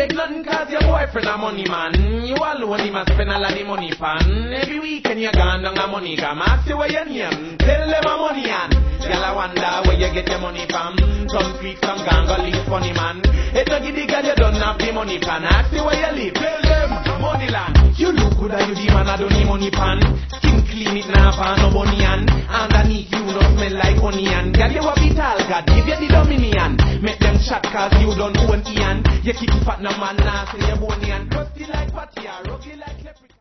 beg nothing cause your boyfriend a money man. You alone him a spend all of the money pan. Every weekend you gone down a money come. Ask you where your name, tell them a money and girl I wonder where you get your money from. Some tweet, some gang go leave funny man. It no give the girl you don't have the money pan. Ask you where you live, tell them money land. You look good and you the man I don't need money pan. Skin clean it now pan no bunny and underneath you no smell like honey and girl you a vital God give you the dominion. Make them chat cause you don't own Ian. You keep fat no man now say you bony and crusty like